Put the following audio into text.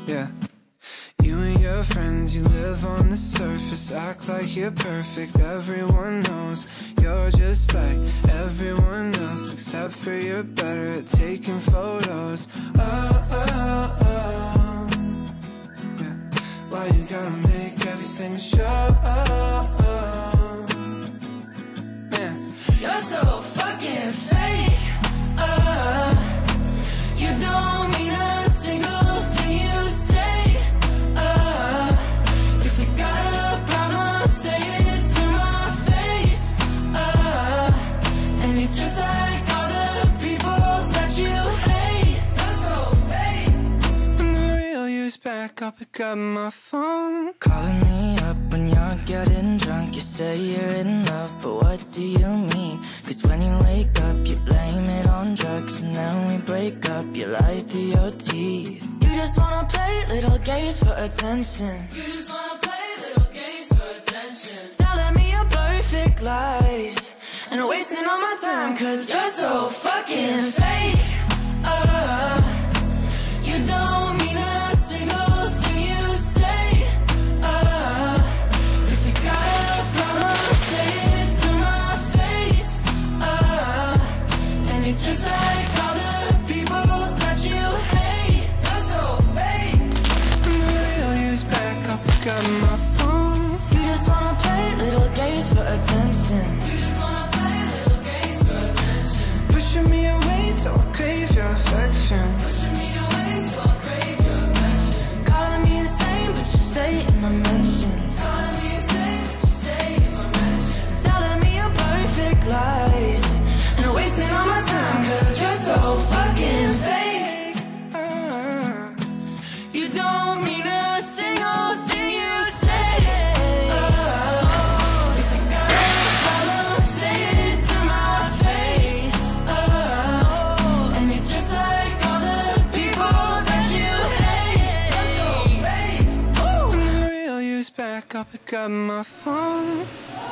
Yeah. You and your friends, you live on the surface, act like you're perfect. Everyone knows you're just like everyone else, except for you're better at taking photos. Oh, oh, oh. Yeah. Why you gotta make everything show? Man, you're so fucking fake. You don't mean a single thing you say. If you got a problem, say it to my face. And you're just like all the people that you hate. You're so fake. When the real you's back, I'll pick up my phone. Calling me up when you're getting drunk. You say you're in love, but what do you mean? Cause when you wake up, you blame it on drugs. And then we break up, you lie through your teeth. You just wanna play little games for attention. You just wanna play little games for attention. Telling me your perfect lies and wasting all my time, cause you're so fucking fake. You don't mean a single thing you say. If you got a problem, say it to my face. And you're just like all the people that you hate. You're so fake. When the real you's back, I'll pick up my phone. You just wanna play little games for attention. You just wanna play little games for attention. Pushing me away so I crave your affection. Pushing me away so I crave your affection. Calling me insane, but you stay in my mentions. Calling me insane, but you stay in my mentions. Telling me your perfect lies and wasting all my time, cause you're so fucking fake. You don't mean a single thing you say. If you got a problem, say it to my face. And you're just like all the people that you hate. You're so fake. When the real you's back, I'll pick up my phone.